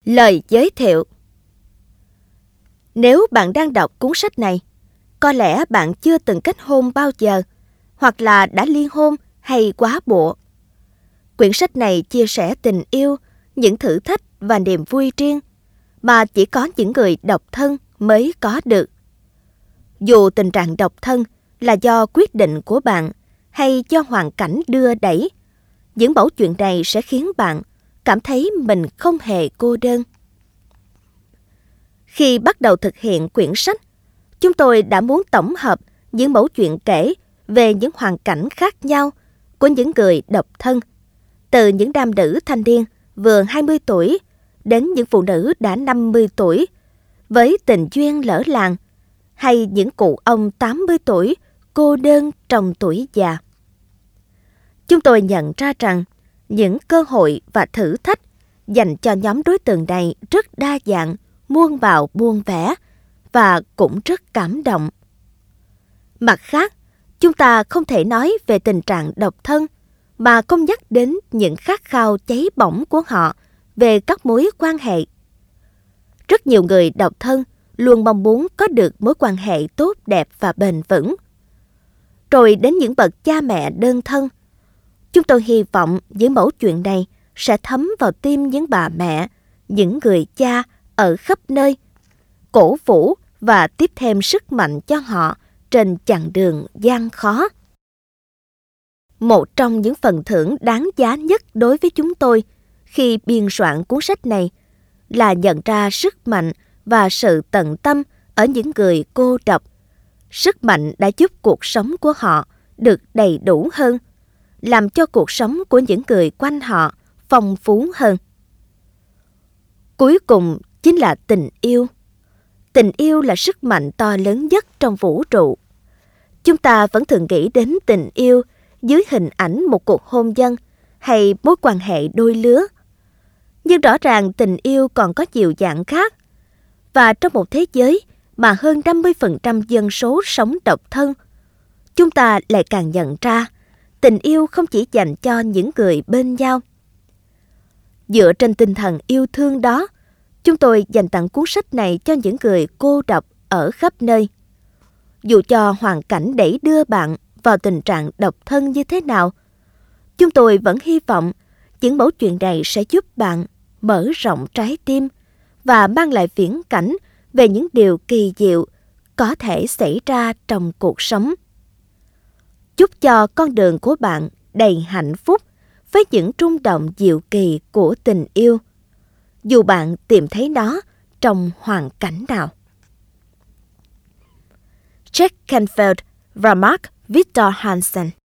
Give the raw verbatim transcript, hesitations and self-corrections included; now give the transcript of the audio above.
Lời giới thiệu. Nếu bạn đang đọc cuốn sách này, có lẽ bạn chưa từng kết hôn bao giờ, hoặc là đã ly hôn hay quá bụa. Quyển sách này chia sẻ tình yêu, những thử thách và niềm vui riêng mà chỉ có những người độc thân mới có được. Dù tình trạng độc thân là do quyết định của bạn hay do hoàn cảnh đưa đẩy, những mẩu chuyện này sẽ khiến bạn cảm thấy mình không hề cô đơn. Khi bắt đầu thực hiện quyển sách, chúng tôi đã muốn tổng hợp những mẩu chuyện kể về những hoàn cảnh khác nhau của những người độc thân, từ những nam nữ thanh niên vừa hai mươi tuổi đến những phụ nữ đã năm mươi tuổi với tình duyên lỡ làng, hay những cụ ông tám mươi tuổi cô đơn trong tuổi già. Chúng tôi nhận ra rằng những cơ hội và thử thách dành cho nhóm đối tượng này rất đa dạng, muôn màu muôn vẻ và cũng rất cảm động. Mặt khác, chúng ta không thể nói về tình trạng độc thân mà không nhắc đến những khát khao cháy bỏng của họ về các mối quan hệ. Rất nhiều người độc thân luôn mong muốn có được mối quan hệ tốt đẹp và bền vững. Rồi đến những bậc cha mẹ đơn thân, chúng tôi hy vọng những mẩu chuyện này sẽ thấm vào tim những bà mẹ, những người cha ở khắp nơi, cổ vũ và tiếp thêm sức mạnh cho họ trên chặng đường gian khó. Một trong những phần thưởng đáng giá nhất đối với chúng tôi khi biên soạn cuốn sách này là nhận ra sức mạnh và sự tận tâm ở những người cô độc. Sức mạnh đã giúp cuộc sống của họ được đầy đủ hơn, làm cho cuộc sống của những người quanh họ phong phú hơn. Cuối cùng chính là tình yêu. Tình yêu là sức mạnh to lớn nhất trong vũ trụ. Chúng ta vẫn thường nghĩ đến tình yêu dưới hình ảnh một cuộc hôn nhân hay mối quan hệ đôi lứa. Nhưng rõ ràng tình yêu còn có nhiều dạng khác. Và trong một thế giới mà hơn năm mươi phần trăm dân số sống độc thân, chúng ta lại càng nhận ra tình yêu không chỉ dành cho những người bên nhau. Dựa trên tinh thần yêu thương đó, chúng tôi dành tặng cuốn sách này cho những người cô độc ở khắp nơi. Dù cho hoàn cảnh đẩy đưa bạn vào tình trạng độc thân như thế nào, chúng tôi vẫn hy vọng những mẩu chuyện này sẽ giúp bạn mở rộng trái tim và mang lại viễn cảnh về những điều kỳ diệu có thể xảy ra trong cuộc sống. Chúc cho con đường của bạn đầy hạnh phúc với những rung động diệu kỳ của tình yêu, dù bạn tìm thấy nó trong hoàn cảnh nào. Jack Canfield và Mark Victor Hansen.